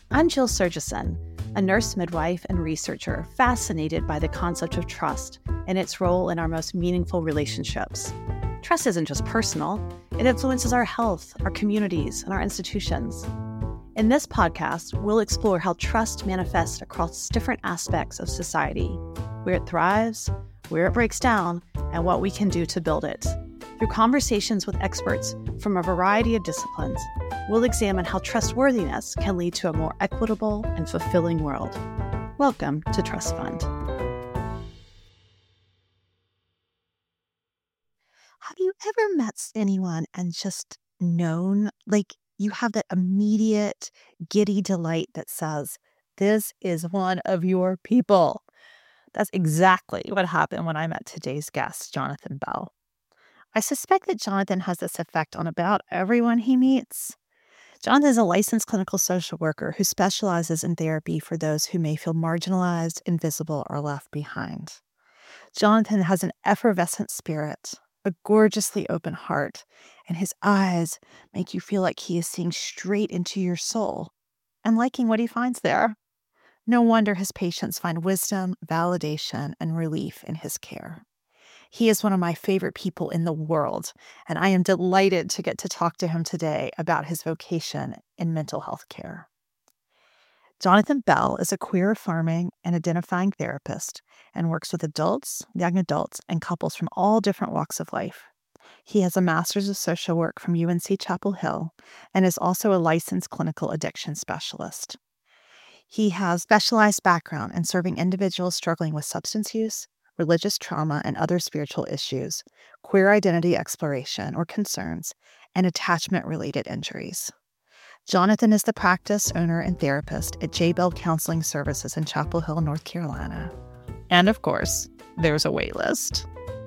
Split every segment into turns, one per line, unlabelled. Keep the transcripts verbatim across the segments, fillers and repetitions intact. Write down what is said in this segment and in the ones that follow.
I'm Jill Surgison, a nurse midwife and researcher fascinated by the concept of trust and its role in our most meaningful relationships. Trust isn't just personal, it influences our health, our communities, and our institutions. In this podcast, we'll explore how trust manifests across different aspects of society, where it thrives, where it breaks down, and what we can do to build it. Through conversations with experts from a variety of disciplines, we'll examine how trustworthiness can lead to a more equitable and fulfilling world. Welcome to Trust Fund.
Have you ever met anyone and just known, like you have that immediate giddy delight that says, this is one of your people? That's exactly what happened when I met today's guest, Jonathan Bell. I suspect that Jonathan has this effect on about everyone he meets. Jonathan is a licensed clinical social worker who specializes in therapy for those who may feel marginalized, invisible, or left behind. Jonathan has an effervescent spirit, a gorgeously open heart, and his eyes make you feel like he is seeing straight into your soul and liking what he finds there. No wonder his patients find wisdom, validation, and relief in his care. He is one of my favorite people in the world, and I am delighted to get to talk to him today about his vocation in mental health care. Jonathan Bell is a queer affirming and identifying therapist and works with adults, young adults, and couples from all different walks of life. He has a master's of social work from U N C Chapel Hill and is also a licensed clinical addiction specialist. He has specialized background in serving individuals struggling with substance use, religious trauma, and other spiritual issues, queer identity exploration or concerns, and attachment-related injuries. Jonathan is the practice owner and therapist at J. Bell Counseling Services in Chapel Hill, North Carolina. And of course, there's a wait list.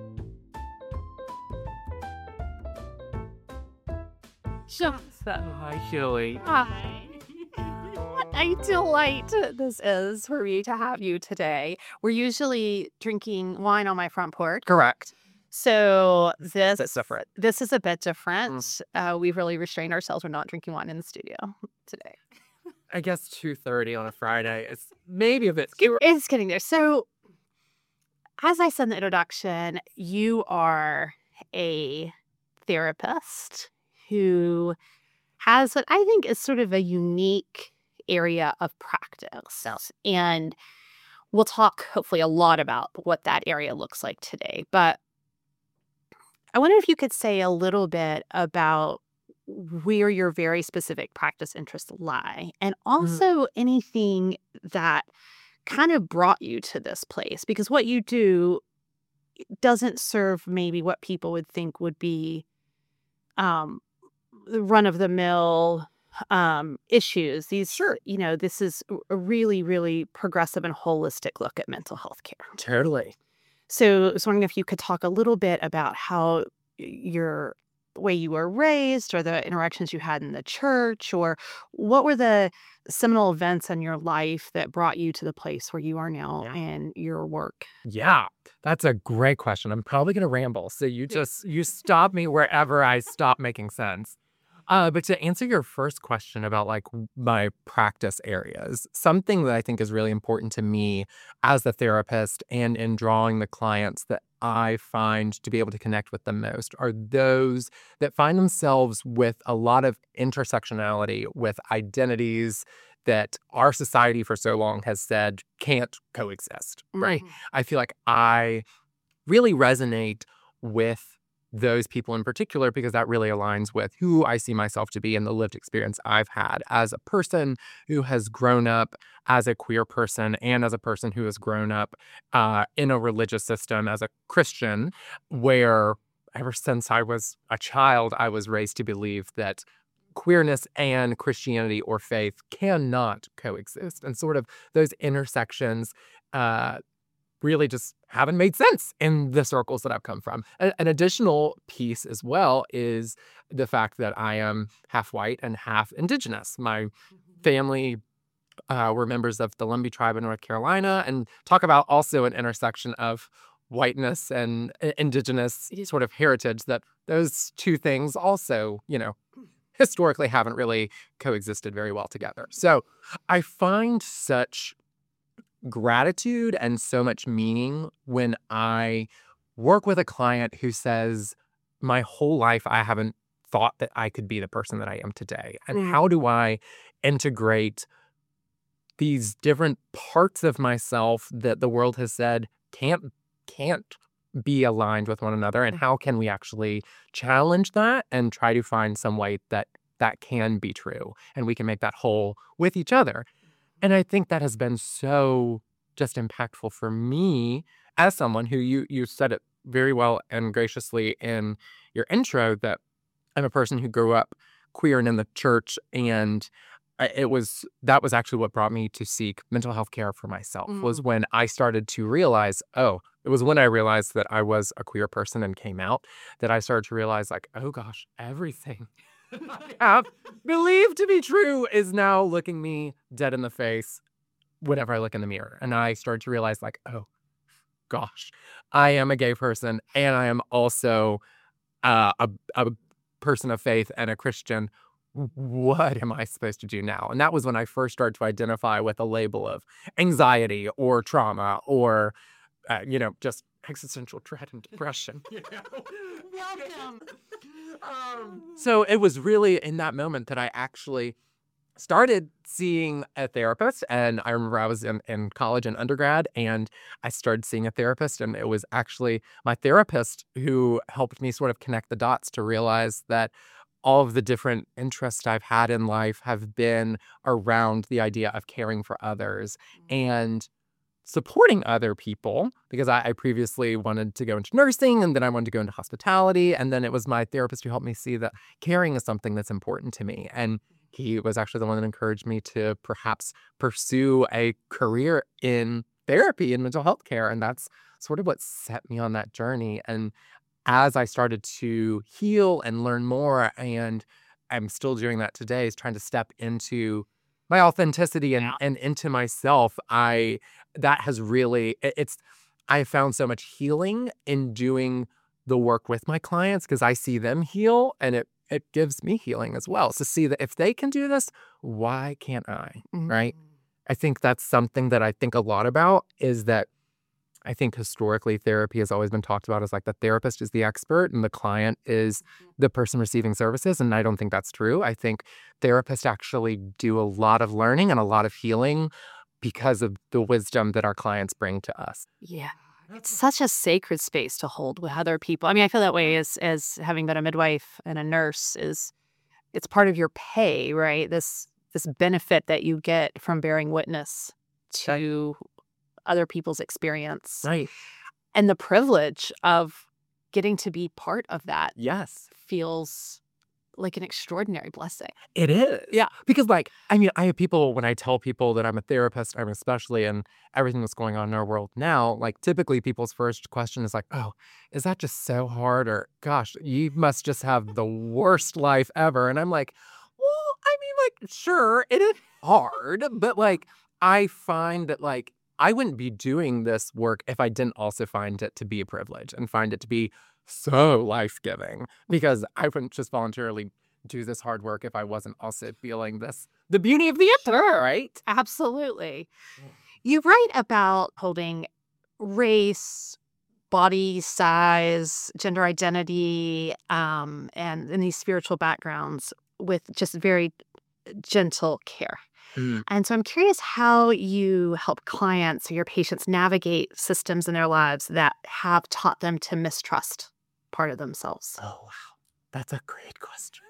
So, hi, Shirley.
Hi. What a delight this is for me to have you today. We're usually drinking wine on my front porch.
Correct.
So this,
That's different.
this is a bit different.
Mm.
Uh, we've really restrained ourselves. We're not drinking wine in the studio today.
I guess two thirty on a Friday is maybe a bit scary.
It's getting there. So as I said in the introduction, you are a therapist who has what I think is sort of a unique area of practice. And we'll talk hopefully a lot about what that area looks like today. But I wonder if you could say a little bit about where your very specific practice interests lie, and also mm. anything that kind of brought you to this place, because what you do doesn't serve maybe what people would think would be um, the run-of-the-mill um, issues. These,
sure.
you know, this is a really, really progressive and holistic look at mental health care.
Totally.
So I was wondering if you could talk a little bit about how your the way you were raised or the interactions you had in the church, or what were the seminal events in your life that brought you to the place where you are now yeah. in your work?
Yeah, that's a great question. I'm probably going to ramble. So you just, you stop me wherever I stop making sense. Uh, but to answer your first question about like my practice areas, something that I think is really important to me as a therapist and in drawing the clients that I find to be able to connect with the most are those that find themselves with a lot of intersectionality with identities that our society for so long has said can't coexist, right? Mm-hmm. I feel like I really resonate with those people in particular, because that really aligns with who I see myself to be and the lived experience I've had as a person who has grown up as a queer person and as a person who has grown up uh, in a religious system as a Christian, where ever since I was a child, I was raised to believe that queerness and Christianity or faith cannot coexist. And sort of those intersections uh, really just haven't made sense in the circles that I've come from. A- an additional piece as well is the fact that I am half white and half indigenous. My family uh, were members of the Lumbee tribe in North Carolina, and talk about also an intersection of whiteness and uh, indigenous sort of heritage, that those two things also, you know, historically haven't really coexisted very well together. So I find such gratitude and so much meaning when I work with a client who says, my whole life I haven't thought that I could be the person that I am today. And
Mm.
how do I integrate these different parts of myself that the world has said can't can't be aligned with one another, and how can we actually challenge that and try to find some way that that can be true and we can make that whole with each other. And I think that has been so just impactful for me as someone who you you said it very well and graciously in your intro that I'm a person who grew up queer and in the church, and I- it was that was actually what brought me to seek mental health care for myself. Was
Mm.
when I started to realize, oh, it was when I realized that I was a queer person and came out, that I started to realize, like, oh gosh, everything I have believed to be true is now looking me dead in the face whenever I look in the mirror. And I started to realize, like, oh gosh, I am a gay person, and I am also uh, a a person of faith and a Christian. What am I supposed to do now? And that was when I first started to identify with a label of anxiety or trauma or, uh, you know, just existential dread and depression. You know?
Welcome.
um, so it was really in that moment that I actually started seeing a therapist. And I remember I was in, in college and undergrad, and I started seeing a therapist. And it was actually my therapist who helped me sort of connect the dots to realize that all of the different interests I've had in life have been around the idea of caring for others and supporting other people, because I, I previously wanted to go into nursing, and then I wanted to go into hospitality. And then it was my therapist who helped me see that caring is something that's important to me. And he was actually the one that encouraged me to perhaps pursue a career in therapy and mental health care. And that's sort of what set me on that journey. And as I started to heal and learn more, and I'm still doing that today, is trying to step into my authenticity and,
Yeah.
and into myself, I that has really it- it's I found so much healing in doing the work with my clients, because I see them heal, and it it gives me healing as well. To see that if they can do this, why can't I? Right? I think that's something that I think a lot about, is that I think historically therapy has always been talked about as like the therapist is the expert and the client is the person receiving services. And I don't think that's true. I think therapists actually do a lot of learning and a lot of healing because of the wisdom that our clients bring to us.
Yeah. It's such a sacred space to hold with other people. I mean, I feel that way as as having been a midwife and a nurse. Is it's part of your pay, right? This this benefit that you get from bearing witness to other people's experience,
Right.
and the privilege of getting to be part of that
Yes.
feels like an extraordinary blessing.
It is.
Yeah.
Because, like, I mean, I have people, when I tell people that I'm a therapist, I'm especially in everything that's going on in our world now, like, typically people's first question is like, oh, is that just so hard? Or, gosh, you must just have the worst life ever. And I'm like, well, I mean, like, sure, it is hard, but, like, I find that, like, I wouldn't be doing this work if I didn't also find it to be a privilege and find it to be so life-giving, because I wouldn't just voluntarily do this hard work if I wasn't also feeling this, the beauty of the emperor, right?
Absolutely. You write about holding race, body size, gender identity, um, and, and these spiritual backgrounds with just very gentle care.
Mm.
And so I'm curious how you help clients or your patients navigate systems in their lives that have taught them to mistrust part of themselves.
Oh, wow. That's a great question.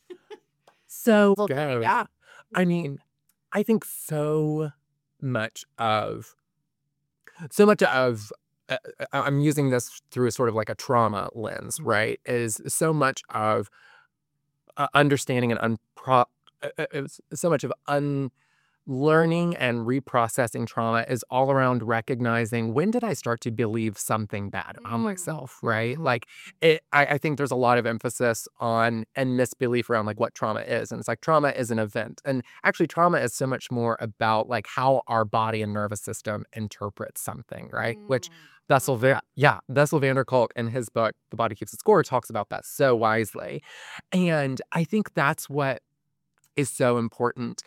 So,
Well,
good.
yeah.
I mean, I think so much of, so much of, uh, uh, I'm using this through a sort of like a trauma lens, right? Is so much of uh, understanding and unpro, uh, uh, uh, so much of learning and reprocessing trauma is all around recognizing, when did I start to believe something bad on myself, right? Like, it, I, I think there's a lot of emphasis on and misbelief around like what trauma is. And it's like, trauma is an event. And actually, trauma is so much more about like how our body and nervous system interprets something, right? Which Bessel, Va- yeah, Bessel van der Kolk in his book, The Body Keeps the Score, talks about that so wisely. And I think that's what is so important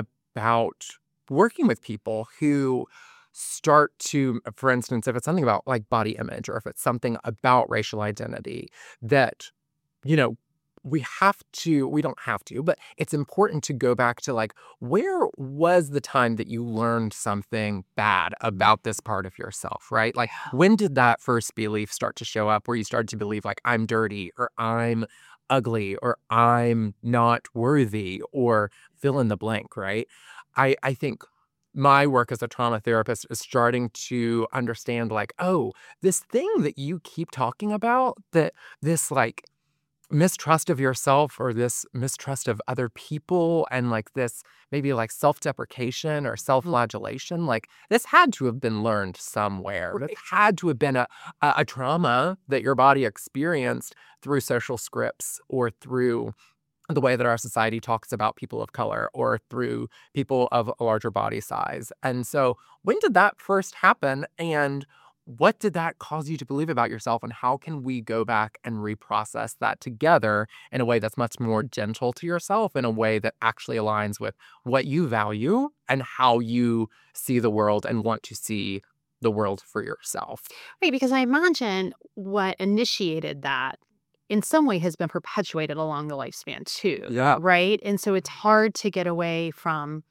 about working with people who start to, for instance, if it's something about like body image, or if it's something about racial identity, that, you know, we have to, we don't have to, but it's important to go back to like, where was the time that you learned something bad about this part of yourself, right? Like, when did that first belief start to show up where you started to believe like, I'm dirty, or I'm ugly, or I'm not worthy, or fill in the blank, right? I, I think my work as a trauma therapist is starting to understand like, oh, this thing that you keep talking about, that this like mistrust of yourself, or this mistrust of other people, and like this maybe like self-deprecation or self-flagellation, like this had to have been learned somewhere. This had to have been a, a, a trauma that your body experienced through social scripts, or through the way that our society talks about people of color, or through people of a larger body size. And so when did that first happen? And what did that cause you to believe about yourself? And how can we go back and reprocess that together in a way that's much more gentle to yourself, in a way that actually aligns with what you value and how you see the world and want to see the world for yourself?
Right, because I imagine what initiated that in some way has been perpetuated along the lifespan too.
Yeah.
Right. And so it's hard to get away from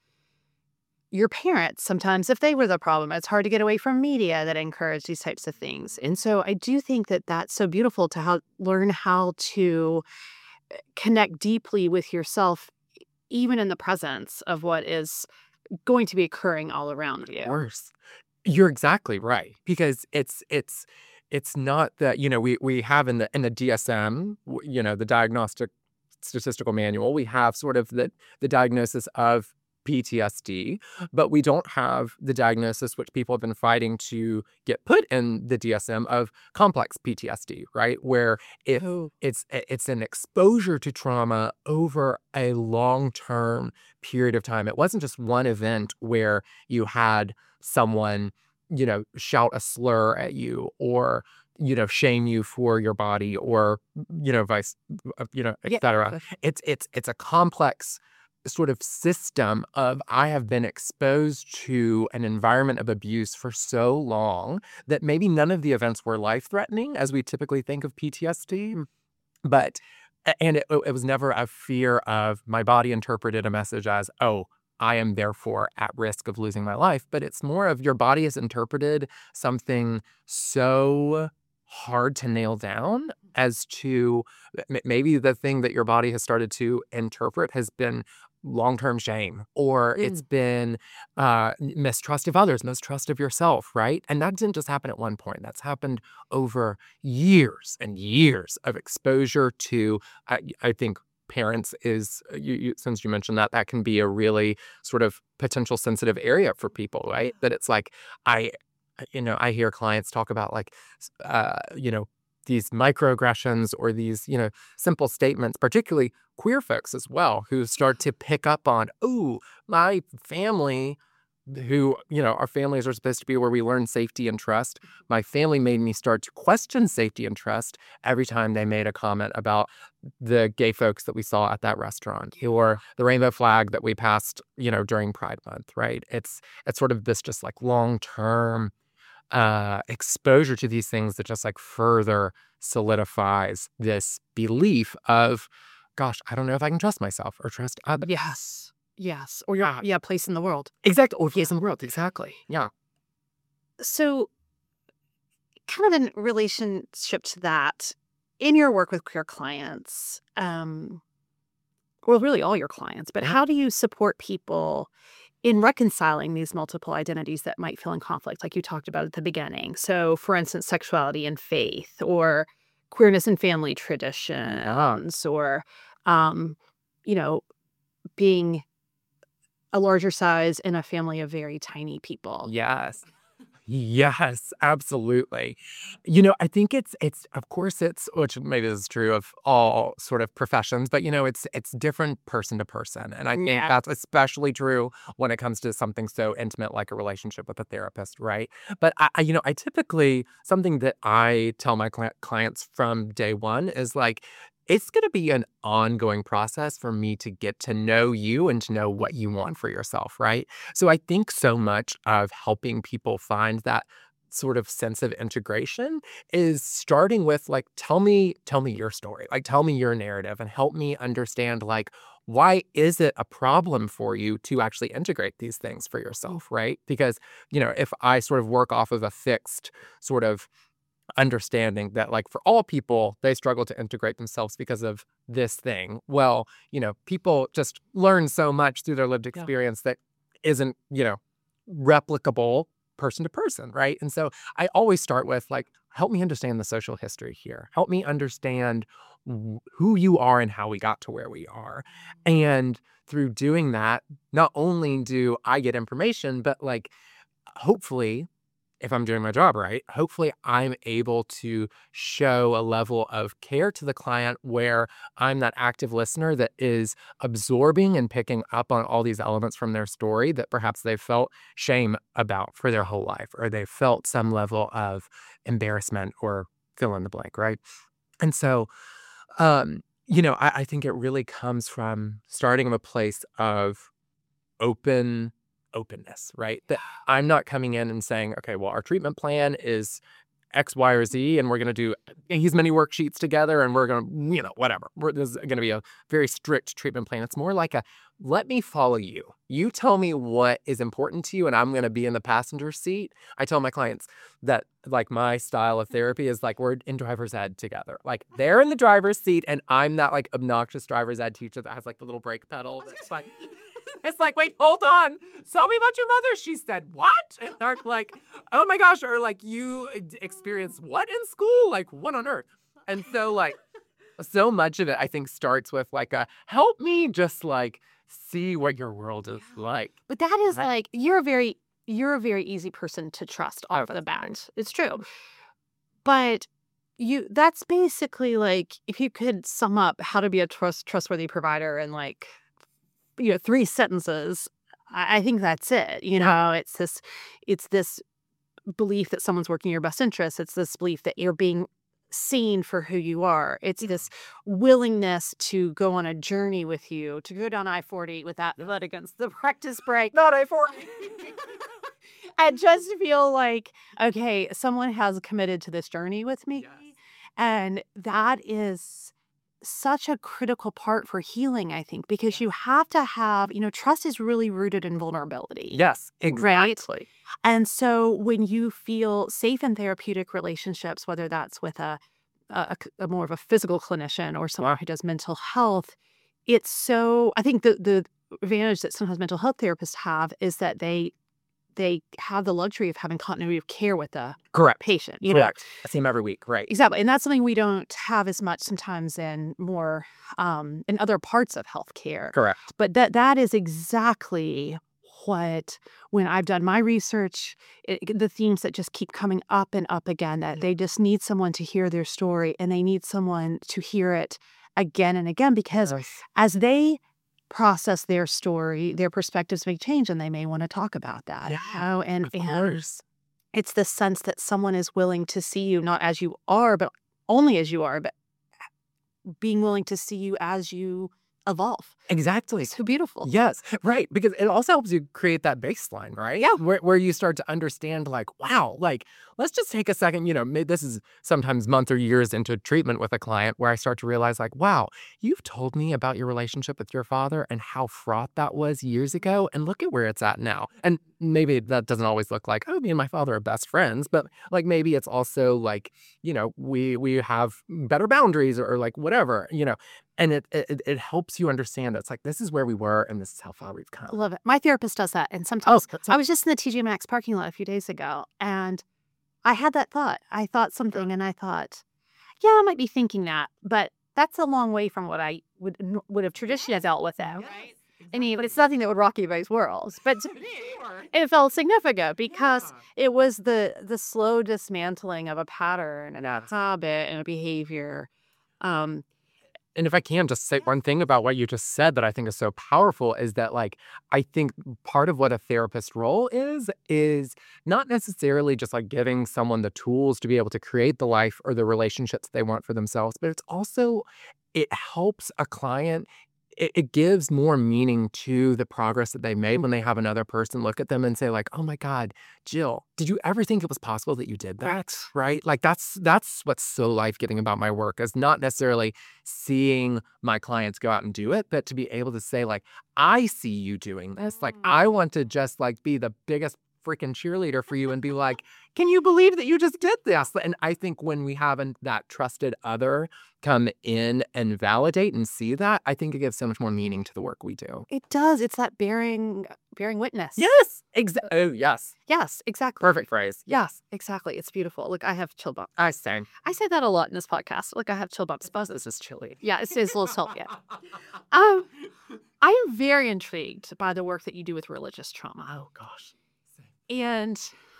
your parents sometimes, if they were the problem. It's hard to get away from media that encourage these types of things. And so I do think that that's so beautiful to how, learn how to connect deeply with yourself, even in the presence of what is going to be occurring all around you.
Of course. You're exactly right. Because it's it's it's not that, you know, we we have in the in the D S M, w- you know, the Diagnostic Statistical Manual, we have sort of the the diagnosis of P T S D, but we don't have the diagnosis, which people have been fighting to get put in the D S M, of complex P T S D, right? Where if
Oh.
it's it's an exposure to trauma over a long-term period of time. It wasn't just one event where you had someone, you know, shout a slur at you, or, you know, shame you for your body, or, you know, vice, uh, you know,
Yeah.
et cetera. It's, it's, it's a complex sort of system of, I have been exposed to an environment of abuse for so long that maybe none of the events were life-threatening as we typically think of P T S D. But, and it, it was never a fear of, my body interpreted a message as, oh, I am therefore at risk of losing my life. But it's more of, your body has interpreted something so hard to nail down as to, m- maybe the thing that your body has started to interpret has been long-term shame, or it's been uh, mistrust of others, mistrust of yourself, right? And that didn't just happen at one point. That's happened over years and years of exposure to, I, I think, parents is, you, you, since you mentioned that, that can be a really sort of potential sensitive area for people, right? That it's like, I, you know, I hear clients talk about like, s- uh, you know, these microaggressions, or these, you know, simple statements, particularly queer folks as well, who start to pick up on, oh, my family, who, you know, our families are supposed to be where we learn safety and trust. My family made me start to question safety and trust every time they made a comment about the gay folks that we saw at that restaurant, or the rainbow flag that we passed, you know, during Pride Month, right? It's, it's sort of this just like long-term uh, exposure to these things that just like further solidifies this belief of, gosh, I don't know if I can trust myself or trust others.
Yes. Yes. Or your, yeah, place in the world.
Exactly. Or place in the world. Exactly. Yeah.
So, kind of in relationship to that, in your work with queer clients, um, well, really all your clients, but
Yeah.
how do you support people in reconciling these multiple identities that might feel in conflict, like you talked about at the beginning? So, for instance, sexuality and faith, or queerness and family traditions, or, um, you know, being
a larger size in a family of very tiny people.
Yes. Yes, absolutely. You know, I think it's it's of course it's which maybe this is true of all sort of professions, but you know, it's it's different person to person. And I think
Yeah.
that's especially true when it comes to something so intimate like a relationship with a therapist, right? But I, I you know, I typically something that I tell my cli- clients from day one is like it's going to be an ongoing process for me to get to know you and to know what you want for yourself, right? So I think so much of helping people find that sort of sense of integration is starting with like tell me tell me your story. Like tell me your narrative and help me understand like why is it a problem for you to actually integrate these things for yourself, right? Because, you know, if I sort of work off of a fixed sort of understanding that like for all people they struggle to integrate themselves because of this thing, well, you know, people just learn so much through their lived
Yeah.
experience that isn't, you know, replicable person to person, right? And so I always start with like help me understand the social history here, help me understand wh- who you are and how we got to where we are. And through doing that, not only do I get information, but like hopefully if I'm doing my job right, hopefully I'm able to show a level of care to the client where I'm that active listener that is absorbing and picking up on all these elements from their story that perhaps they've felt shame about for their whole life, or they felt some level of embarrassment or fill in the blank, right? And so, um, you know, I, I think it really comes from starting from a place of open openness, right? That I'm not coming in and saying, okay, well, our treatment plan is X, Y, or Z, and we're going to do these many worksheets together, and we're going to, you know, whatever. We're, this is going to be a very strict treatment plan. It's more like a, let me follow you. You tell me what is important to you, and I'm going to be in the passenger seat. I tell my clients that, like, my style of therapy is like we're in driver's ed together. Like, they're in the driver's seat, and I'm that, like, obnoxious driver's ed teacher that has, like, the little brake pedal. That's like, it's like, wait, hold on. Tell me about your mother. She said, what? And they're like, oh my gosh. Or like, you experienced what in school? Like, what on earth? And so, like, so much of it, I think, starts with like a help me just like see what your world is like.
But that is
Right.
like you're a very you're a very easy person to trust off of the bat. It's true. But you that's basically like if you could sum up how to be a trust trustworthy provider in like you know three sentences, I, I think that's it. You know, it's this it's this belief that someone's working in your best interest. It's this belief that you're being seen for who you are. It's this willingness to go on a journey with you, to go down I forty with that foot against the practice brake.
Not I forty.
And just feel like, okay, someone has committed to this journey with me.
Yes.
And that is such a critical part for healing, I think, because you have to have, you know, trust is really rooted in vulnerability.
Yes,
Right?
exactly.
And so when you feel safe in therapeutic relationships, whether that's with a, a, a more of a physical clinician or someone who does mental health, it's so, I think the, the advantage that sometimes mental health therapists have is that they they have the luxury of having continuity of care with the
Correct.
patient. You know?
Correct. I see him every week. Right.
Exactly. And that's something we don't have as much sometimes in more um, in other parts of healthcare.
Correct.
But that that is exactly what, when I've done my research, it, the themes that just keep coming up and up again, that they just need someone to hear their story and they need someone to hear it again and again, because
Yes.
as they process their story, their perspectives may change and they may want to talk about that.
Yeah,
you know? And,
Of
and
course.
it's the sense that someone is willing to see you not as you are, but only as you are, but being willing to see you as you evolve.
Exactly.
So beautiful.
Yes, right. Because it also helps you create that baseline, right?
Yeah.
Where, where you start to understand, like, wow, like, let's just take a second. You know, may, this is sometimes months or years into treatment with a client where I start to realize, like, wow, you've told me about your relationship with your father and how fraught that was years ago. And look at where it's at now. And maybe that doesn't always look like, oh, me and my father are best friends. But like, maybe it's also like, you know, we we have better boundaries or, or like whatever, you know. And it, it it helps you understand that it's like, this is where we were and this is how far we've come.
Love it. My therapist does that. And sometimes
that's
I was just in the T J Maxx parking lot a few days ago and I had that thought. I thought something and I thought, yeah, I might be thinking that, but that's a long way from what I would would have traditionally dealt with it. Right? I mean, it's nothing that would rock anybody's world, but to me, it felt significant because
Yeah.
it was the the slow dismantling of a pattern and a
Yes.
habit and a behavior. Um,
And if I can just say one thing about what you just said that I think is so powerful is that, like, I think part of what a therapist role is, is not necessarily just like giving someone the tools to be able to create the life or the relationships they want for themselves, but it's also, it helps a client. It, it gives more meaning to the progress that they made when they have another person look at them and say, like, oh my God, Jill, did you ever think it was possible that you did that? Right? Like that's that's what's so life-giving about my work, is not necessarily seeing my clients go out and do it, but to be able to say, like, I see you doing this. Like,
Mm.
I want to just like be the biggest freaking cheerleader for you and be like, can you believe that you just did this? And I think when we have an, that trusted other come in and validate and see that, I think it gives so much more meaning to the work we do.
it does. It's that bearing bearing witness.
Yes. Exa- oh, yes.
Yes, exactly.
Perfect phrase.
Yes, exactly. It's beautiful. Look, I have chill bumps.
I say.
I say that a lot in this podcast. Like I have chill bumps. But
This is chilly.
yeah, it's, it's a little salty. Yeah. Um, I am very intrigued by the work that you do with religious trauma.
Oh, gosh.
And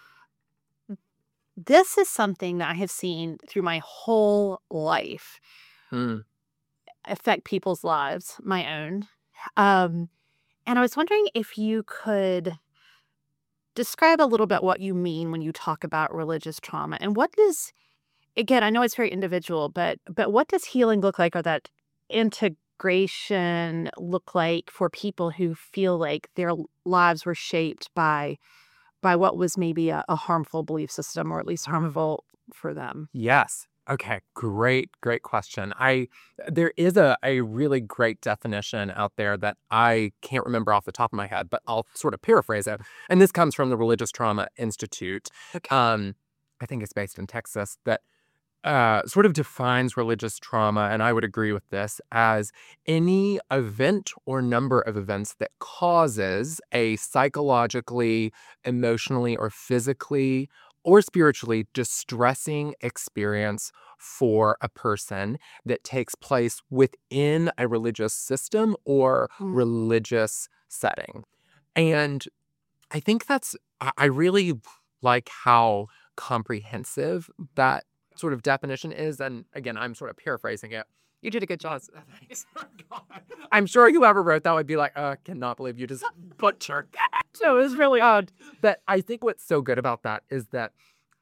this is something that I have seen through my whole life
Hmm.
affect people's lives, my own. Um, and I was wondering if you could describe a little bit what you mean when you talk about religious trauma, and what does, again, I know it's very individual, but but what does healing look like, or that integration look like for people who feel like their lives were shaped by by what was maybe a, a harmful belief system, or at least harmful for them?
Yes. Okay. Great, great question. I there is a, a really great definition out there that I can't remember off the top of my head, but I'll sort of paraphrase it. And this comes from the Religious Trauma Institute.
Okay.
Um, I think it's based in Texas, that uh, sort of defines religious trauma, and I would agree with this, as any event or number of events that causes a psychologically, emotionally, or physically or spiritually distressing experience for a person that takes place within a religious system or
Mm.
religious setting. And I think that's, I I really like how comprehensive that sort of definition is. And again, I'm sort of paraphrasing it.
You did a good job.
Thanks. I'm sure whoever wrote that would be like, oh, I cannot believe you just butchered that.
So it was really odd.
But I think what's so good about that is that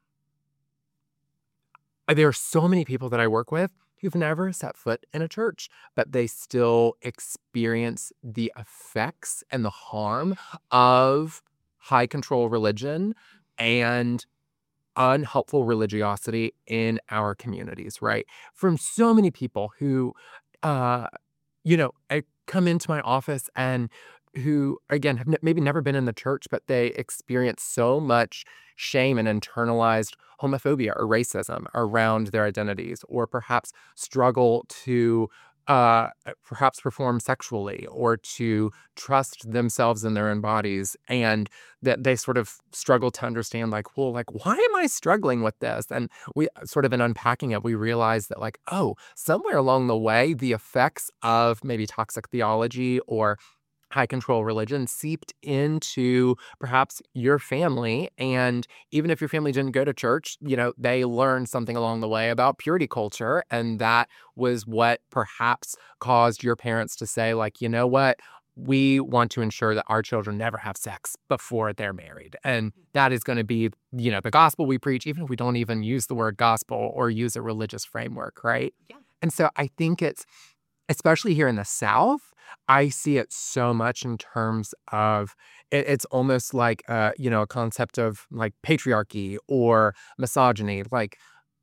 there are so many people that I work with who've never set foot in a church, but they still experience the effects and the harm of high control religion and unhelpful religiosity in our communities, right? From so many people who, uh, you know, I come into my office and who, again, have n- maybe never been in the church, but they experience so much shame and internalized homophobia or racism around their identities, or perhaps struggle to uh, perhaps perform sexually or to trust themselves in their own bodies, and that they sort of struggle to understand, like, well, like, why am I struggling with this? And we sort of, in unpacking it, we realize that, like, oh, somewhere along the way, the effects of maybe toxic theology or high control religion seeped into perhaps your family. And even if your family didn't go to church, you know, they learned something along the way about purity culture. And that was what perhaps caused your parents to say, like, you know what? We want to ensure that our children never have sex before they're married. And that is going to be, you know, the gospel we preach, even if we don't even use the word gospel or use a religious framework, right?
Yeah.
And so I think it's, especially here in the South, I see it so much in terms of it, it's almost like, uh, you know, a concept of like patriarchy or misogyny, like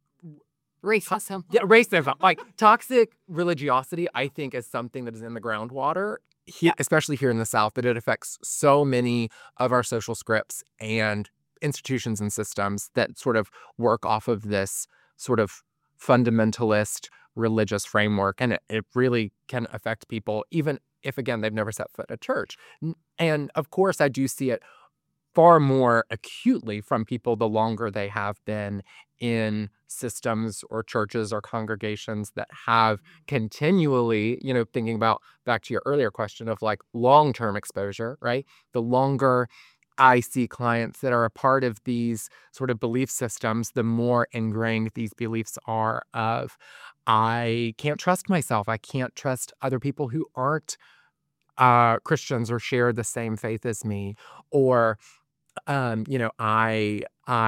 Racism.
yeah, racism, like toxic religiosity, I think is something that is in the groundwater, he, especially here in the South, that it affects so many of our social scripts and institutions and systems that sort of work off of this sort of fundamentalist religious framework. And it, it really can affect people, even if, again, they've never set foot in a church. N- And of course, I do see it far more acutely from people the longer they have been in systems or churches or congregations that have continually, you know, thinking about back to your earlier question of like long-term exposure, right? The longer I see clients that are a part of these sort of belief systems, the more ingrained these beliefs are of, I can't trust myself. I can't trust other people who aren't uh, Christians or share the same faith as me. Or, um, you know, I,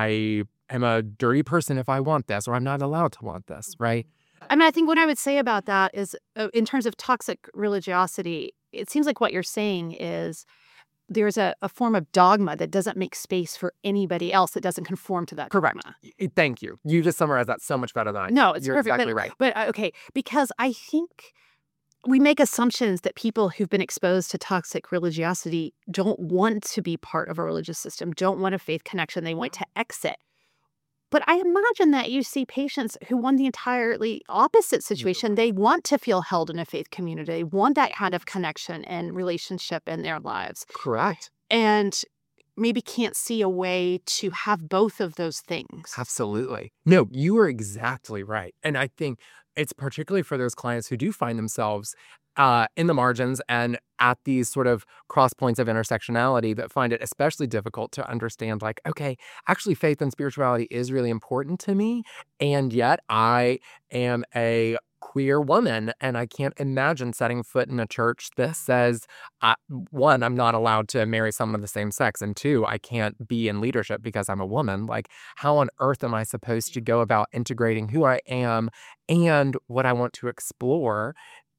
I am a dirty person if I want this, or I'm not allowed to want this, right?
I mean, I think what I would say about that is, uh, in terms of toxic religiosity, it seems like what you're saying is there's a, a form of dogma that doesn't make space for anybody else that doesn't conform to that
Correct.
dogma.
Y- Thank you. You just summarized that so much better than I.
No, it's
You're
perfect.
exactly
but,
right.
But uh, okay, because I think we make assumptions that people who've been exposed to toxic religiosity don't want to be part of a religious system, don't want a faith connection, they want to exit. But I imagine that you see patients who want the entirely opposite situation. They want to feel held in a faith community, they want that kind of connection and relationship in their lives,
Correct.
and maybe can't see a way to have both of those things.
Absolutely. No, you are exactly right. And I think it's particularly for those clients who do find themselves uh, in the margins and at these sort of cross points of intersectionality that find it especially difficult to understand, like, okay, actually faith and spirituality is really important to me. And yet I am a queer woman and I can't imagine setting foot in a church that says, uh, one, I'm not allowed to marry someone of the same sex. And two, I can't be in leadership because I'm a woman. Like, how on earth am I supposed to go about integrating who I am and what I want to explore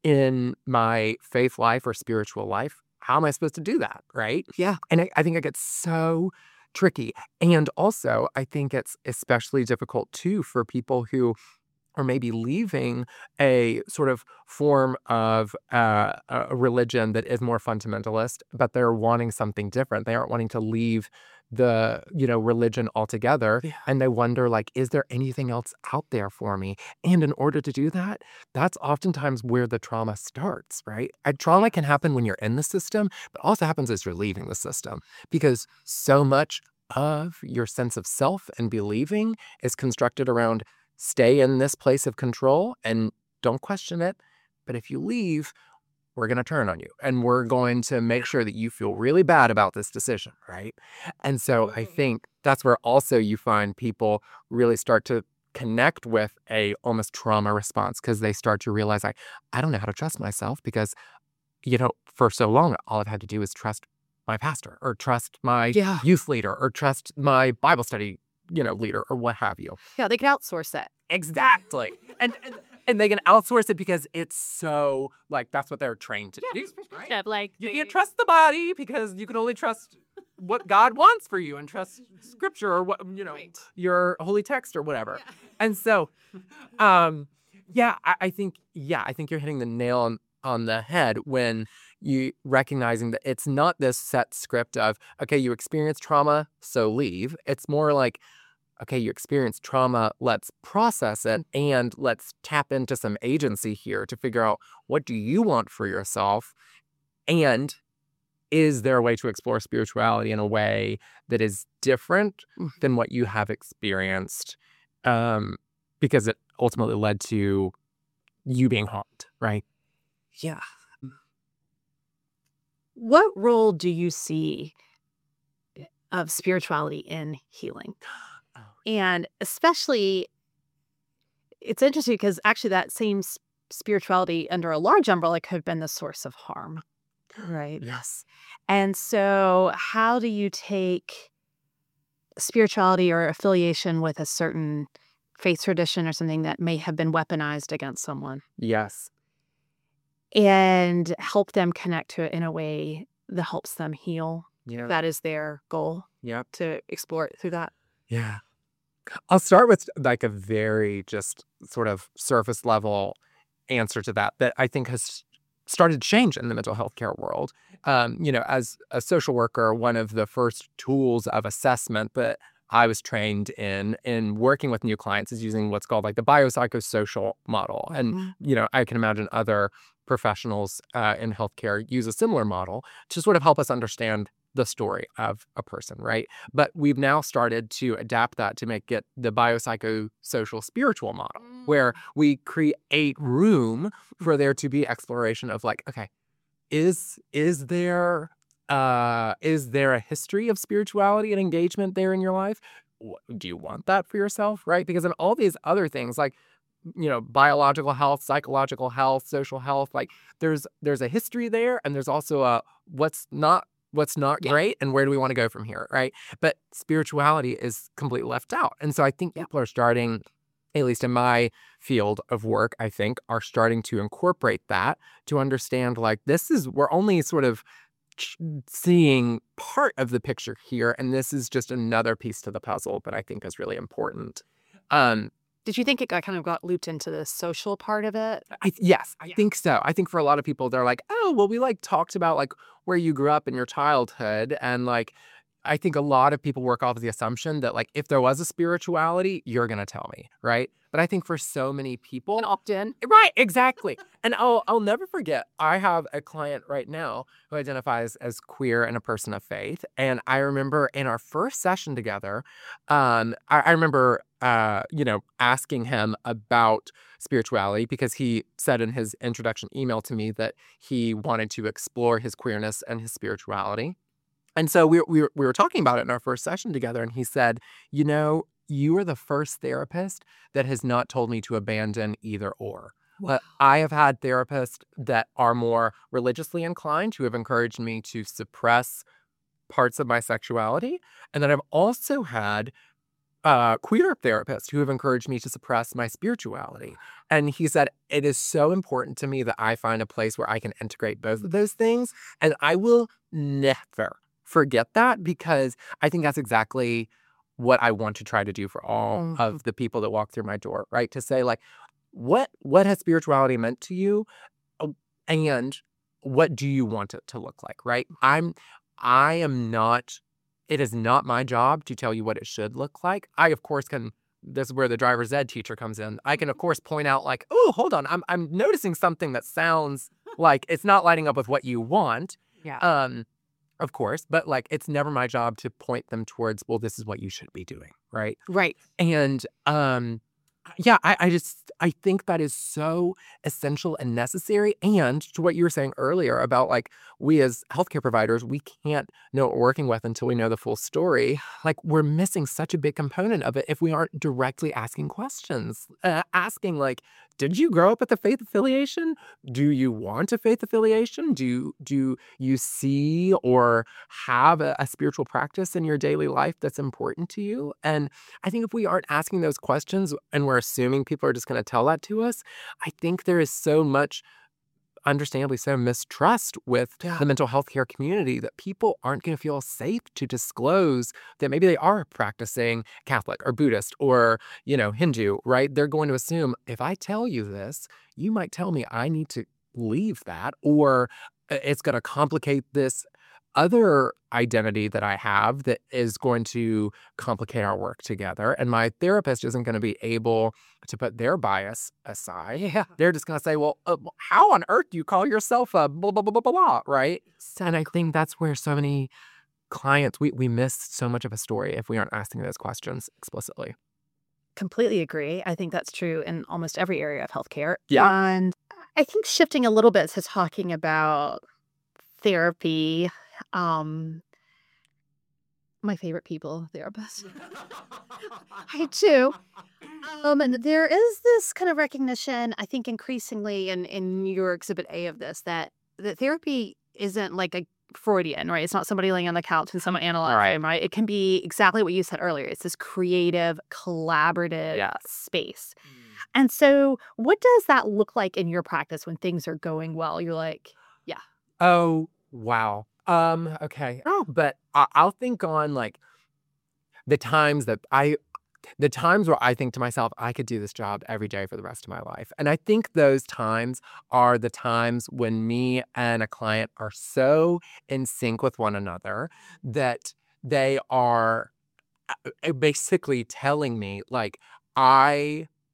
in my faith life or spiritual life? How am I supposed to do that? Right.
Yeah.
And I, I think it gets so tricky. And also, I think it's especially difficult too for people who or maybe leaving a sort of form of uh, a religion that is more fundamentalist, but they're wanting something different. They aren't wanting to leave the, you know, religion altogether.
Yeah.
And they wonder, like, is there anything else out there for me? And in order to do that, that's oftentimes where the trauma starts, right? And trauma can happen when you're in the system, but also happens as you're leaving the system, because so much of your sense of self and believing is constructed around stay in this place of control and don't question it. But if you leave, we're going to turn on you and we're going to make sure that you feel really bad about this decision, right? And so I think that's where also you find people really start to connect with a almost trauma response, because they start to realize, I, I don't know how to trust myself because, you know, for so long, all I've had to do is trust my pastor or trust my
Yeah.
youth leader or trust my Bible study, you know, leader or what have you.
Yeah, they can outsource that.
Exactly. And, and and they can outsource it because it's so, like, that's what they're trained to do. Right?
Yeah, like
You
they-
can't trust the body because you can only trust what God wants for you and trust scripture or what, you know,
Right.
your holy text or whatever. And so, um, yeah, I, I think, yeah, I think you're hitting the nail on, on the head when you recognizing that it's not this set script of, okay, you experience trauma, so leave. It's more like, okay, you experienced trauma, let's process it and let's tap into some agency here to figure out, what do you want for yourself? And is there a way to explore spirituality in a way that is different than what you have experienced? Um, because it ultimately led to you being harmed, right?
Yeah. What role do you see of spirituality in healing? And especially, it's interesting because actually that same s- spirituality under a large umbrella could have been the source of harm, right?
Yes.
And so how do you take spirituality or affiliation with a certain faith tradition or something that may have been weaponized against someone
Yes.
and help them connect to it in a way that helps them heal?
Yeah.
That is their goal,
Yep.
to explore it through that.
Yeah. I'll start with like a very just sort of surface level answer to that, that I think has started to change in the mental health care world. Um, you know, as a social worker, one of the first tools of assessment that I was trained in, in working with new clients is using what's called like the biopsychosocial model. And,
Mhm.
you know, I can imagine other professionals uh, in healthcare use a similar model to sort of help us understand the story of a person, right? But we've now started to adapt that to make it the biopsychosocial spiritual model, where we create room for there to be exploration of like, okay, is is there uh, is there a history of spirituality and engagement there in your life? Wh- Do you want that for yourself, right? Because in all these other things, like you know, biological health, psychological health, social health, like there's there's a history there, and there's also a what's not what's not
Yeah.
great, and where do we want to go from here, right? But spirituality is completely left out, and so I think
Yeah.
people are starting, at least in my field of work, I think, are starting to incorporate that to understand like this is we're only sort of ch- seeing part of the picture here, and this is just another piece to the puzzle that I think is really important. Um,
Did you think it got kind of got looped into the social part of it?
I yes, I
Yeah.
think so. I think for a lot of people, they're like, oh, well, we like talked about like where you grew up in your childhood. And like, I think a lot of people work off of the assumption that like, if there was a spirituality, you're going to tell me, right? But I think for so many people,
An opt-in.
right, exactly. And I'll I'll never forget. I have a client right now who identifies as queer and a person of faith. And I remember in our first session together, um, I, I remember uh, you know, asking him about spirituality because he said in his introduction email to me that he wanted to explore his queerness and his spirituality. And so we, we, were- we were talking about it in our first session together. And he said, you know, you are the first therapist that has not told me to abandon either or. But I have had therapists that are more religiously inclined who have encouraged me to suppress parts of my sexuality. And then I've also had uh, queer therapists who have encouraged me to suppress my spirituality. And he said, it is so important to me that I find a place where I can integrate both of those things. And I will never forget that because I think that's exactly what I want to try to do for all
Mhm.
of the people that walk through my door, right? To say, like, what what has spirituality meant to you? Uh, And what do you want it to look like, right? I'm I am not it is not my job to tell you what it should look like. I, of course, can. This is where the driver's ed teacher comes in. I can, of course, point out like, oh, hold on, I'm I'm noticing something that sounds like it's not lining up with what you want.
Yeah.
Um, of course, but like, it's never my job to point them towards, well, this is what you should be doing, right?
Right.
And um, yeah, I, I just I think that is so essential and necessary. And to what you were saying earlier about like we as healthcare providers, we can't know what we're working with until we know the full story. Like we're missing such a big component of it if we aren't directly asking questions, uh, asking like, did you grow up with a faith affiliation? Do you want a faith affiliation? Do you, do you see or have a, a spiritual practice in your daily life that's important to you? And I think if we aren't asking those questions and we're assuming people are just going to tell that to us, I think there is so much, understandably so, mistrust with
Yeah.
the mental health care community that people aren't going to feel safe to disclose that maybe they are practicing Catholic or Buddhist or, you know, Hindu, right? They're going to assume if I tell you this, you might tell me I need to leave that or uh, it's going to complicate this other identity that I have that is going to complicate our work together. And my therapist isn't going to be able to put their bias aside.
Yeah.
They're just going to say, well, uh, how on earth do you call yourself a blah, blah, blah, blah, blah, blah, right? And I think that's where so many clients, we, we miss so much of a story if we aren't asking those questions explicitly.
Completely agree. I think that's true in almost every area of healthcare.
Yeah.
And I think shifting a little bit to talking about therapy, um, my favorite people, therapists. I do. Um, and there is this kind of recognition, I think, increasingly in in your exhibit A of this, that that therapy isn't like a Freudian, right? It's not somebody laying on the couch and someone analyzing,
Right.
them, right? It can be exactly what you said earlier. It's this creative, collaborative
Yes.
space. And so, what does that look like in your practice when things are going well? You're like, yeah,
Oh, wow. Um, okay. Oh, but I- I'll think on like the times that I, the times where I think to myself, I could do this job every day for the rest of my life. And I think those times are the times when me and a client are so in sync with one another that they are uh, uh, basically telling me, like, I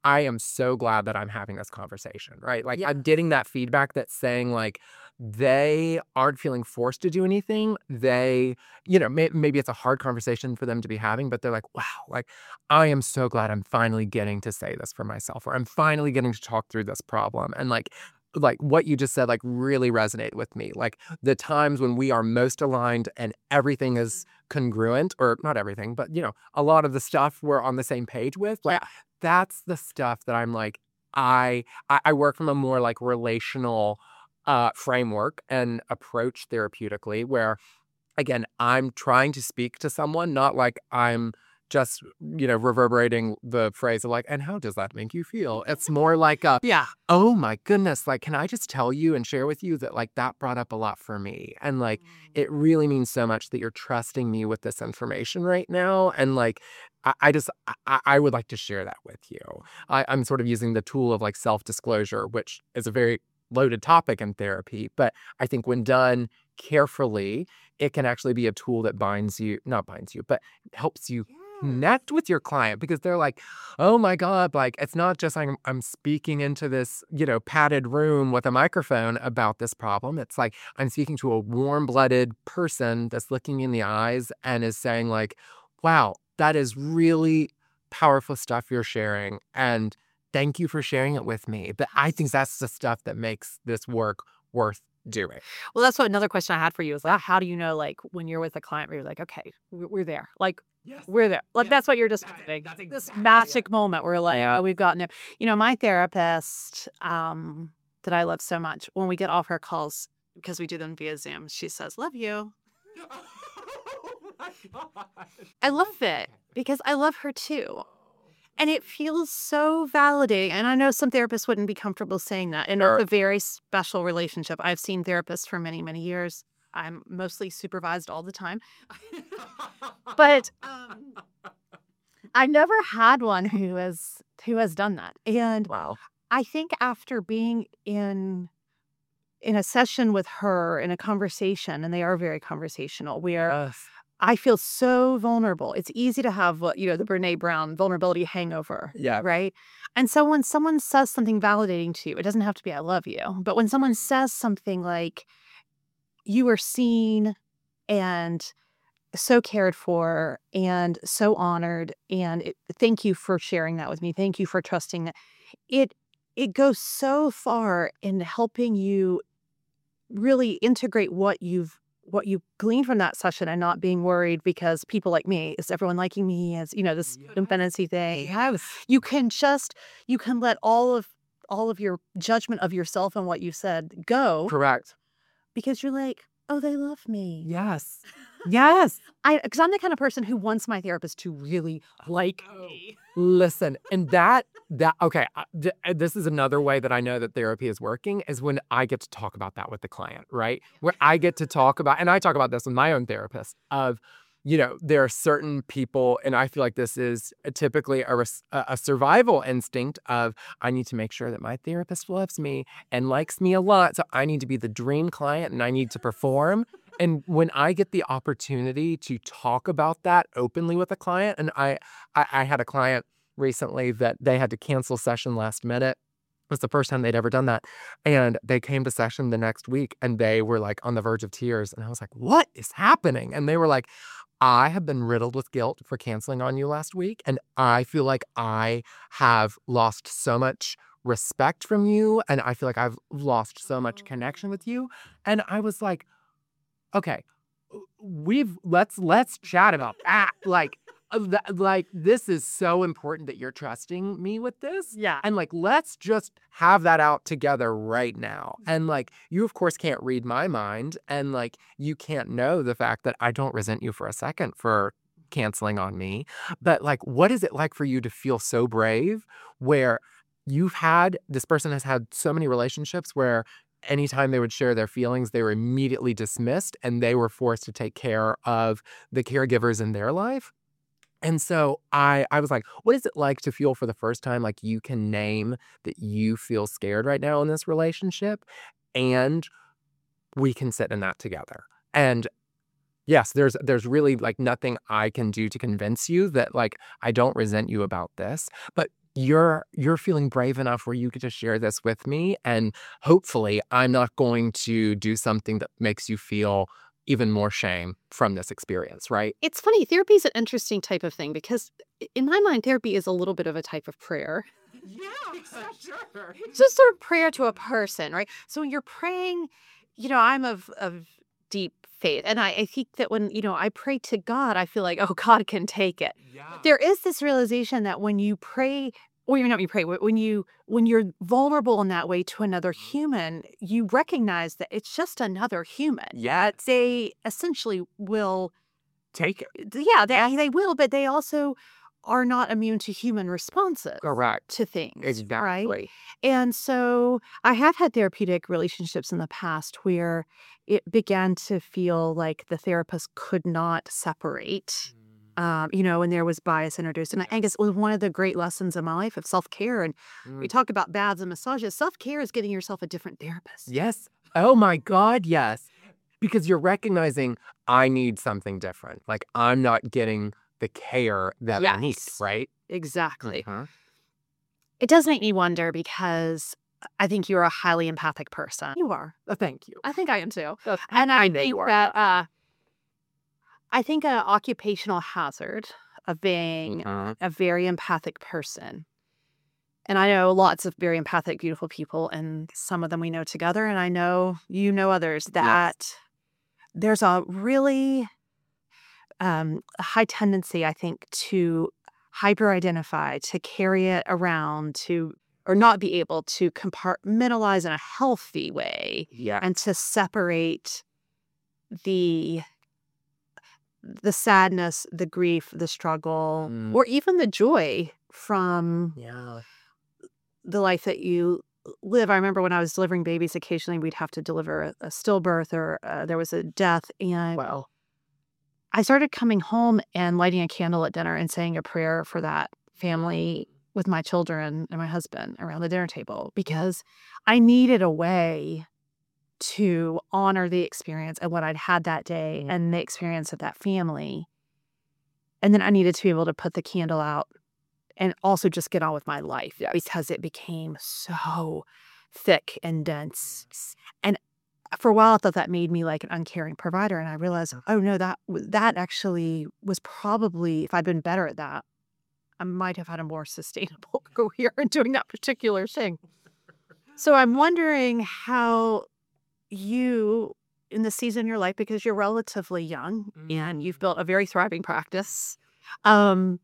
I am so glad that I'm having this conversation, right? Like
Yeah.
I'm getting that feedback that's saying like they aren't feeling forced to do anything. They, you know, may, maybe it's a hard conversation for them to be having, but they're like, wow, like I am so glad I'm finally getting to say this for myself, or I'm finally getting to talk through this problem. And like, like what you just said, like really resonate with me. Like the times when we are most aligned and everything is congruent, or not everything, but you know, a lot of the stuff we're on the same page with, like
Yeah.
that's the stuff that I'm like, I I, I work from a more like relational uh framework and approach therapeutically where again, I'm trying to speak to someone, not like I'm just, you know, reverberating the phrase of like, and how does that make you feel? It's more like a,
Yeah.
oh my goodness, like, can I just tell you and share with you that like that brought up a lot for me? And like, it really means so much that you're trusting me with this information right now. And like, I, I just, I, I would like to share that with you. I, I'm sort of using the tool of like self-disclosure, which is a very loaded topic in therapy. But I think when done carefully, it can actually be a tool that binds you, not binds you, but helps you connect with your client because they're like, oh my God, like it's not just like I'm, I'm speaking into this, you know, padded room with a microphone about this problem. It's like I'm speaking to a warm-blooded person that's looking in the eyes and is saying like, wow, that is really powerful stuff you're sharing. And thank you for sharing it with me. But I think that's the stuff that makes this work worth doing.
Well, that's what another question I had for you is like, how do you know, like, when you're with a client where you're like, okay, we're, we're there, like,
Yes.
we're there, like
Yes.
that's what you're
That's
describing.
that's
This
exactly
magic moment where like,
Yeah.
oh, we've gotten it. You know, my therapist, um, that I love so much, when we get off her calls because we do them via Zoom, she says, "Love you."
Oh my God.
I love it because I love her too. And it feels so validating. And I know some therapists wouldn't be comfortable saying that. And
Sure.
it's a very special relationship. I've seen therapists for many, many years. I'm mostly supervised all the time. But um, I've never had one who has who has done that. And
Wow.
I think after being in in a session with her in a conversation, and they are very conversational, where
Yes.
I feel so vulnerable. It's easy to have what, you know, the Brene Brown vulnerability hangover,
Yeah.
right? And so when someone says something validating to you, it doesn't have to be "I love you," but when someone says something like, "You are seen and so cared for and so honored, and it, thank you for sharing that with me. Thank you for trusting that." It it goes so far in helping you really integrate what you've what you gleaned from that session and not being worried because people like me, is everyone liking me, as you know, this
Yes.
dependency thing.
Yes.
You can just you can let all of all of your judgment of yourself and what you said go
Correct.
because you're like, oh, they love me.
Yes. Yes.
I because I'm the kind of person who wants my therapist to really like me.
Listen, and that that okay, uh, th- uh, this is another way that I know that therapy is working is when I get to talk about that with the client, right? Where I get to talk about, and I talk about this with my own therapist of, you know, there are certain people, and I feel like this is a- typically a, res- a a survival instinct of I need to make sure that my therapist loves me and likes me a lot, so I need to be the dream client and I need to perform. And when I get the opportunity to talk about that openly with a client, and I, I, I had a client recently that they had to cancel session last minute. It was the first time they'd ever done that. And they came to session the next week and they were like on the verge of tears. And I was like, what is happening? And they were like, I have been riddled with guilt for canceling on you last week. And I feel like I have lost so much respect from you. And I feel like I've lost so much connection with you. And I was like, okay, we've let's let's chat about that. Like, uh, th- like this is so important that you're trusting me with this.
Yeah.
And like, let's just have that out together right now. And like, you of course can't read my mind, and like, you can't know the fact that I don't resent you for a second for canceling on me. But like, what is it like for you to feel so brave where you've had this person has had so many relationships where anytime they would share their feelings, they were immediately dismissed and they were forced to take care of the caregivers in their life. And so I I was like, what is it like to feel for the first time like you can name that you feel scared right now in this relationship and we can sit in that together. And yes, there's there's really like nothing I can do to convince you that like I don't resent you about this, but you're you're feeling brave enough where you could just share this with me, and hopefully I'm not going to do something that makes you feel even more shame from this experience, right?
It's funny, therapy is an interesting type of thing because i- in my mind, therapy is a little bit of a type of prayer.
Yeah, sure.
It's just sort of prayer to a person, right? So when you're praying, you know, I'm of of deep faith. And I, I think that when, you know, I pray to God, I feel like, oh, God can take it.
Yeah.
There is this realization that when you pray, or you're not you pray, wh- when you when you're vulnerable in that way to another human, you recognize that it's just another human.
Yes.
They essentially will
Take it.
yeah, they they will, but they also are not immune to human responses
Correct.
to things, right?
Exactly.
And so I have had therapeutic relationships in the past where it began to feel like the therapist could not separate, um, you know, and there was bias introduced. And I I guess it was one of the great lessons in my life of self care. And we
Mm.
talk about baths and massages. Self care is getting yourself a different therapist.
Yes. Oh my God, yes. Because you're recognizing I need something different. Like I'm not getting the care that I need,
Yes.
right?
Exactly.
Mhm.
It does make me wonder because I think you're a highly empathic person. You are.
Oh, thank you.
I think I am too.
Uh,
And I
I know
think
you are.
that uh, I think an occupational hazard of being
Mhm.
a very empathic person. And I know lots of very empathic, beautiful people, and some of them we know together. And I know you know others that there's a really um, a high tendency, I think, to hyper identify, to carry it around, to or not be able to compartmentalize in a healthy way
Yeah.
and to separate the the sadness, the grief, the struggle,
Mm.
or even the joy from
Yeah.
the life that you live. I remember when I was delivering babies, occasionally we'd have to deliver a, a stillbirth or uh, there was a death. And
Well.
I started coming home and lighting a candle at dinner and saying a prayer for that family with my children and my husband around the dinner table because I needed a way to honor the experience and what I'd had that day and the experience of that family. And then I needed to be able to put the candle out and also just get on with my life
Yes.
because it became so thick and dense. And for a while, I thought that made me like an uncaring provider. And I realized, oh no, that w- that actually was probably, if I'd been better at that, I might have had a more sustainable career in doing that particular thing. So I'm wondering how you, in the season of your life, because you're relatively young and you've built a very thriving practice, um,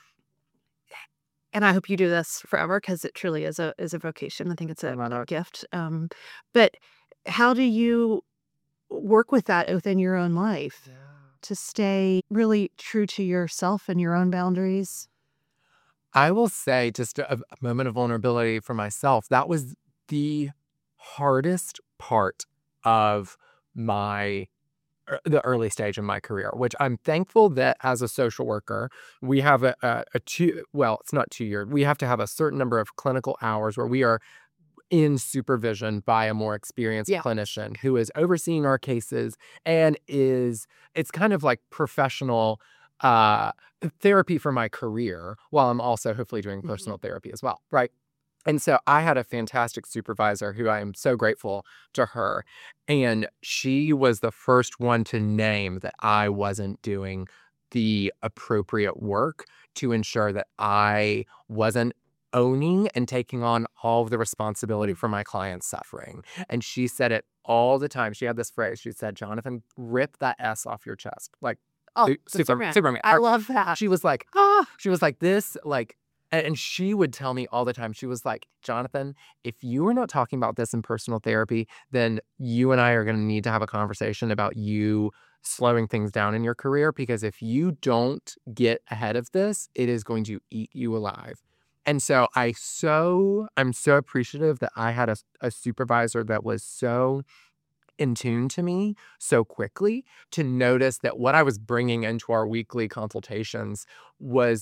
and I hope you do this forever because it truly is a is a vocation. I think it's a
Another-
gift. Um, but how do you work with that within your own life to stay really true to yourself and your own boundaries?
I will say just a, a moment of vulnerability for myself. That was the hardest part of my ear- the early stage in my career, which I'm thankful that as a social worker, we have a, a, a two, well, it's not two year. We have to have a certain number of clinical hours where we are in supervision by a more experienced
Yeah.
clinician who is overseeing our cases and is, it's kind of like professional uh, therapy for my career while I'm also hopefully doing
Mhm.
personal therapy as well. Right. And so I had a fantastic supervisor who I am so grateful to her. And she was the first one to name that I wasn't doing the appropriate work to ensure that I wasn't owning and taking on all of the responsibility for my client's suffering. And she said it all the time. She had this phrase. She said, Jonathan, rip that S off your chest. Like,
Oh,
su-
the
super,
Superman.
Superman.
I
Or-
love that.
She was like,
Ah,
she was like this, like, a- and she would tell me all the time, she was like, Jonathan, if you are not talking about this in personal therapy, then you and I are going to need to have a conversation about you slowing things down in your career. Because if you don't get ahead of this, it is going to eat you alive. And so I so, I'm so appreciative that I had a, a supervisor that was so in tune to me so quickly to notice that what I was bringing into our weekly consultations was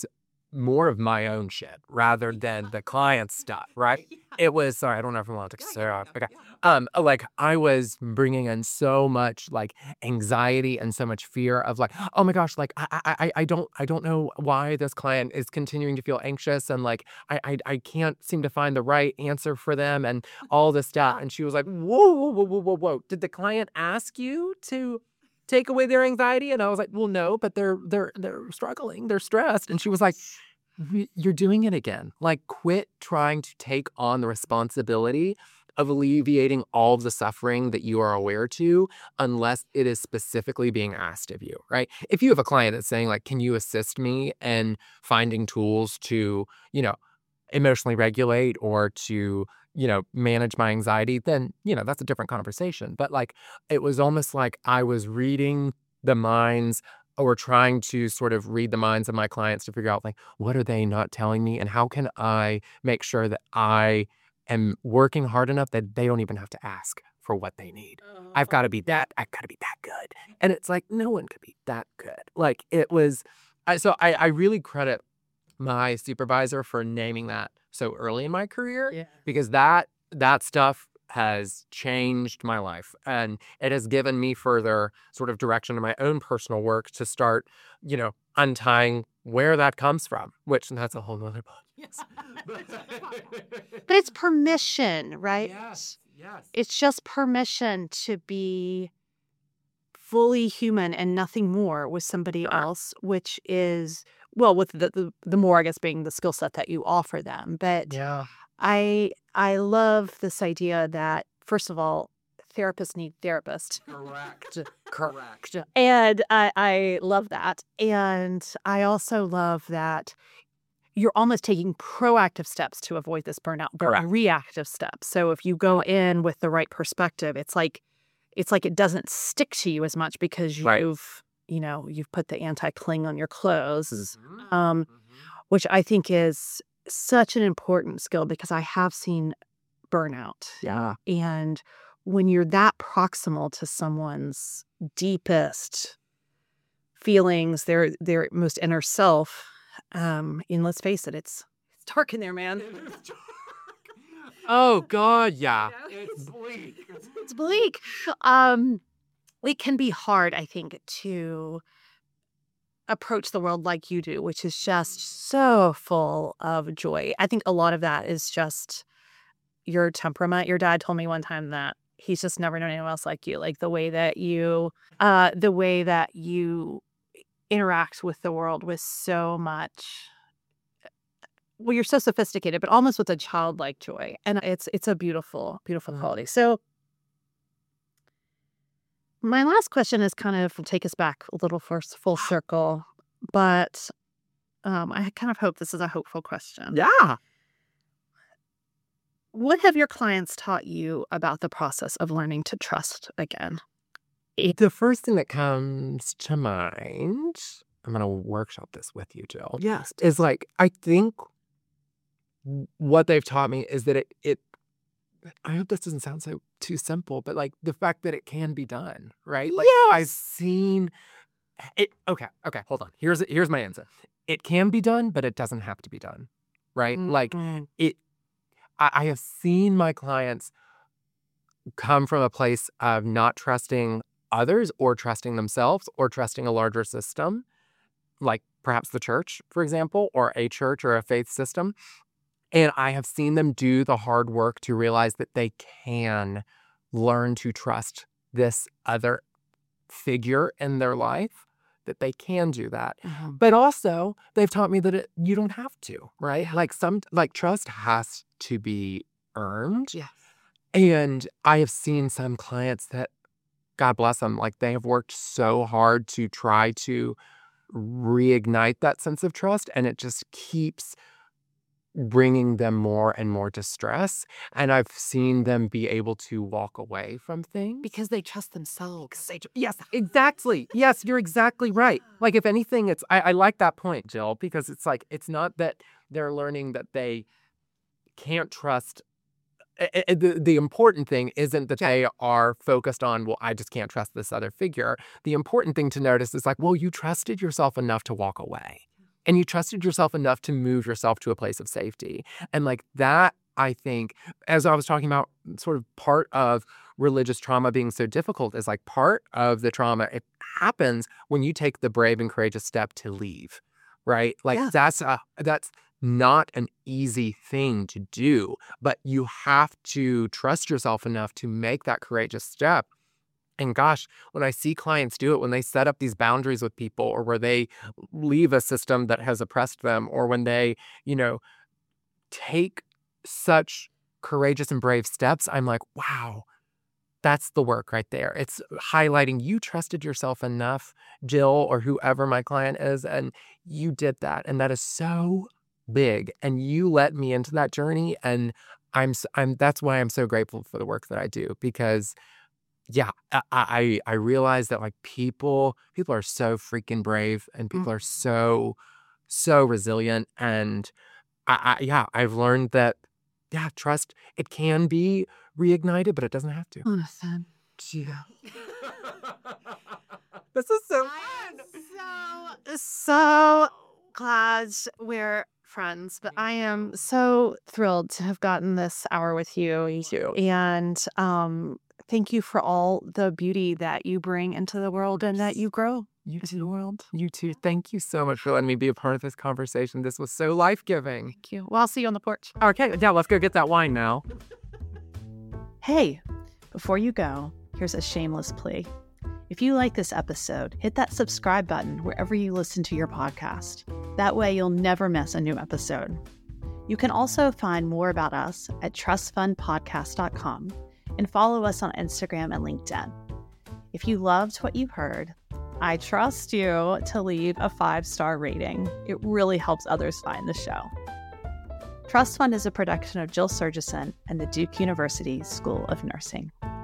more of my own shit rather than the client's stuff, right? It was, sorry, I don't know if I want to say off. Okay. Um, like I was bringing in so much like anxiety and so much fear of like, oh my gosh, like I, I, I I don't, I don't know why this client is continuing to feel anxious and like I, I, I can't seem to find the right answer for them and all this stuff. And she was like, whoa, whoa, whoa, whoa, whoa, whoa. Did the client ask you to take away their anxiety? And I was like, well, no, but they're they're they're struggling, they're stressed. And she was like, "Y- you're doing it again. Like, quit trying to take on the responsibility of alleviating all of the suffering that you are aware to, unless it is specifically being asked of you, right? If you have a client that's saying, like, can you assist me in finding tools to, you know, emotionally regulate or to, you know, manage my anxiety, then, you know, that's a different conversation. But like, it was almost like I was reading the minds or trying to sort of read the minds of my clients to figure out like, what are they not telling me? And how can I make sure that I am working hard enough that they don't even have to ask for what they need? I've got to be that, I've got to be that good. And it's like, no one could be that good. Like it was, I, so I, I really credit my supervisor for naming that so early in my career
Yeah.
because that that stuff has changed my life and it has given me further sort of direction in my own personal work to start, you know, untying where that comes from, which that's a whole nother podcast.
But it's permission, right?
Yes, yes.
It's just permission to be fully human and nothing more with somebody else, which is, well, with the, the, the more, I guess, being the skill set that you offer them. But
Yeah.
I I love this idea that, first of all, therapists need therapists.
Correct. Correct.
And I, I love that. And I also love that you're almost taking proactive steps to avoid this burnout, but
Correct.
reactive steps. So if you go in with the right perspective, it's like it's like it doesn't stick to you as much because you've,
Right.
you know, you've put the anti-cling on your clothes,
Mhm.
um,
Mhm.
which I think is such an important skill because I have seen burnout.
Yeah.
And when you're that proximal to someone's deepest feelings, their their most inner self, um, and let's face it, it's it's dark in there, man.
Oh God, yeah.
You know?
It's bleak.
It's bleak. Um, it can be hard, I think, to approach the world like you do, which is just so full of joy. I think a lot of that is just your temperament. Your dad told me one time that he's just never known anyone else like you. Like the way that you, uh, the way that you interact with the world with so much. Well, you're so sophisticated, but almost with a childlike joy, and it's it's a beautiful, beautiful
Mm.
quality. So, my last question is kind of will take us back a little first, full circle, but um, I kind of hope this is a hopeful question.
Yeah.
What have your clients taught you about the process of learning to trust again?
The first thing that comes to mind, I'm going to workshop this with you, Jill,
Yes.
is like, I think w- what they've taught me is that it, it, I hope this doesn't sound so too simple, but like the fact that it can be done, right? Like I've
Yes.
seen it. Okay. Okay. Hold on. Here's, here's my answer. It can be done, but it doesn't have to be done. Right. Like
Mhm.
it, I, I have seen my clients come from a place of not trusting others or trusting themselves or trusting a larger system, like perhaps the church, for example, or a church or a faith system. And I have seen them do the hard work to realize that they can learn to trust this other figure in their life, that they can do that.
Mhm.
But also, they've taught me that it, you don't have to, right? Like some, like trust has to be earned.
Yes.
And I have seen some clients that, God bless them, like they have worked so hard to try to reignite that sense of trust, and it just keeps bringing them more and more distress. And I've seen them be able to walk away from things.
Because they trust themselves.
They, yes, exactly. Yes, you're exactly right. Like, if anything, it's, I, I like that point, Jill, because it's like, it's not that they're learning that they can't trust. I- I- The, the important thing isn't that they are focused on, well, I just can't trust this other figure. The important thing to notice is like, well, you trusted yourself enough to walk away. and you trusted yourself enough to move yourself to a place of safety. And like that, I think, as I was talking about, sort of part of religious trauma being so difficult is like part of the trauma. It happens when you take the brave and courageous step to leave, right? Like
Yeah.
that's a, that's not an easy thing to do, but you have to trust yourself enough to make that courageous step. And gosh, when I see clients do it, when they set up these boundaries with people, or where they leave a system that has oppressed them, or when they, you know, take such courageous and brave steps, I'm like, wow, that's the work right there. It's highlighting you trusted yourself enough, Jill, or whoever my client is, and you did that. And that is so big. And you let me into that journey. And I'm, s- I'm, that's why I'm so grateful for the work that I do, because yeah, I, I, I realize that like people, people are so freaking brave, and people are so, so resilient. And I, I, yeah, I've learned that, yeah, trust, it can be reignited, but it doesn't have to.
Jonathan.
Yeah. This is so
I'm
fun.
so, so glad we're friends, but I am so thrilled to have gotten this hour with you.
Me too.
And um, thank you for all the beauty that you bring into the world and that you grow
You
into the
too.
world.
You too. Thank you so much for letting me be a part of this conversation. This was so life-giving.
Thank you. Well, I'll see you on the porch.
Okay, yeah, let's go get that wine now.
Hey, before you go, here's a shameless plea. If you like this episode, hit that subscribe button wherever you listen to your podcast. That way you'll never miss a new episode. You can also find more about us at trust fund podcast dot com and follow us on Instagram and LinkedIn. If you loved what you heard, I trust you to leave a five-star rating. It really helps others find the show. Trust Fund is a production of Jill Surgison and the Duke University School of Nursing.